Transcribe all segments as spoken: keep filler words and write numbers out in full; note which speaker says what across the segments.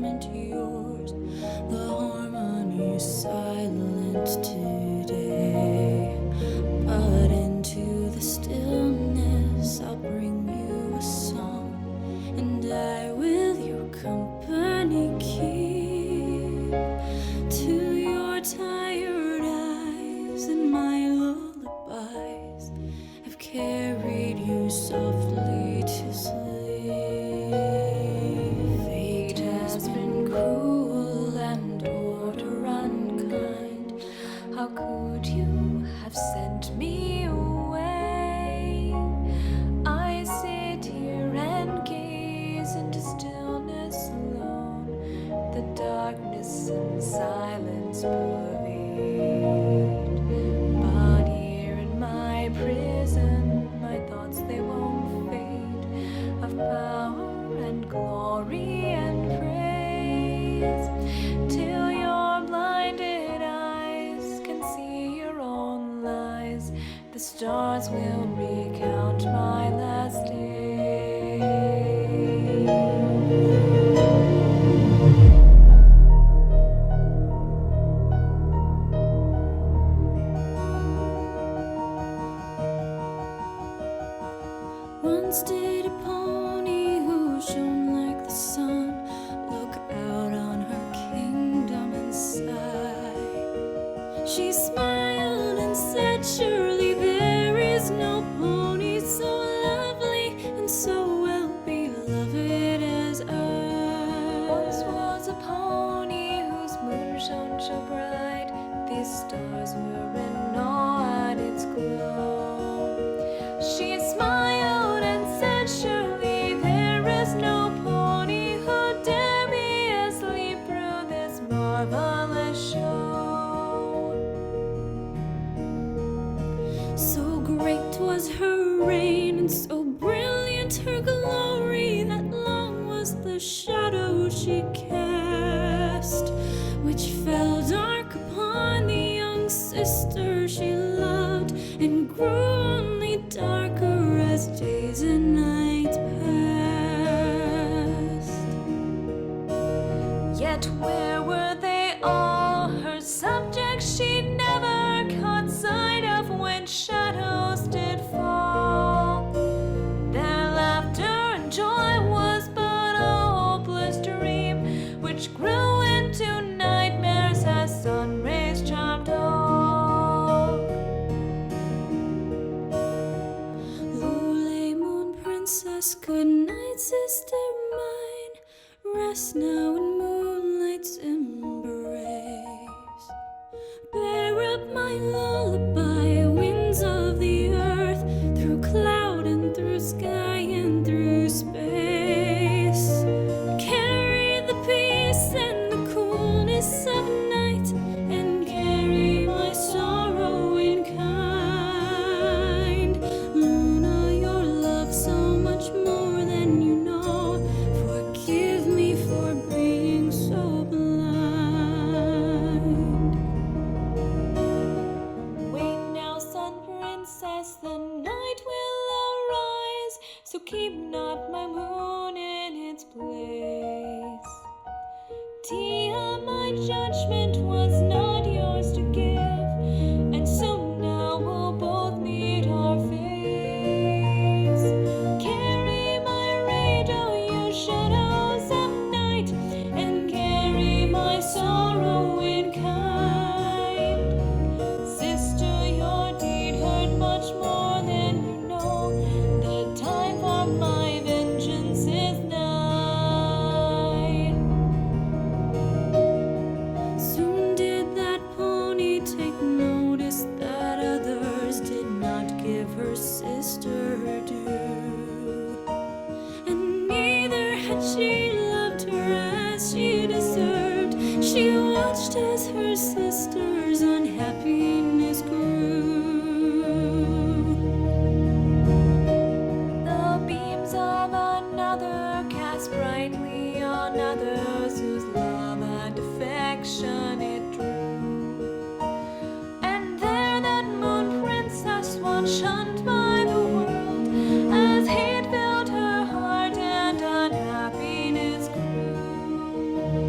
Speaker 1: judgment yours. The harmony is silent today, but into the stillness I'll bring you a song, and I will your company keep. To your tired eyes and my lullabies, I've carried you softly to sleep. Fate has been cruel and order unkind. How could you have sent me away? I sit here and gaze into stillness alone, the darkness and silence pervade. But here in my prison, my thoughts they won't fade, of power and glory and praise, till your blinded eyes can see your own lies. The stars will recount my last day. Once did a pony who shone like the sun look out on her kingdom and sigh. She smiled and said, surely there is no pony so lovely and so well beloved as I. Once was a pony whose moon shone so bright, these stars were in awe at its glow. She smiled and said, surely there is no pony who dare be asleep through this marvelous show. So great was her reign and so brilliant her glory, that long was the shadow she cast, which fell dark upon the young sister she loved, and grew only darker as days and nights passed. Yet where were they all, her subjects she never caught sight of when shadows did fall? Their laughter and joy was but a hopeless dream, which grew into nightmares as sun rays charmed all. Lule, moon princess, good night, sister mine. Rest now in moonlight's embrace. Bear up my lullaby, winds of the earth, through cloud and through sky and through space. Carry the peace and the coolness of night, and carry my sorrow in kind. Luna, your love so much more than you know. Forgive me for being so blind. Wait now, sun princess, the night will arise, so keep not my moon in its place. Tia, my judgment was not yours to give, and so now we'll both meet our fates. Carry my radio, you shadows of night, and carry my sorrow in kind. Sister, your deed hurt much more than you know. The time for my vengeance is nigh. Soon did that pony take notice that others did not give her sister her due, and neither had she loved her as she deserved. She watched as her sister's unhappiness grew. The beams of another cast brightly on others whose love and affection it drew, and there that moon princess once shunned by the world, as hate filled her heart and unhappiness grew.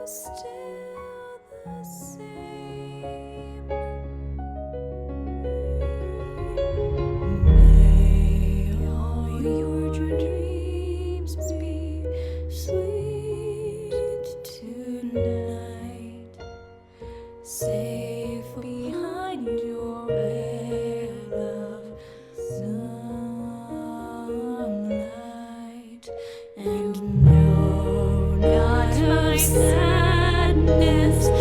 Speaker 1: still the same. May all your dreams be sweet tonight, safe behind your veil of sunlight, and no, not my sadness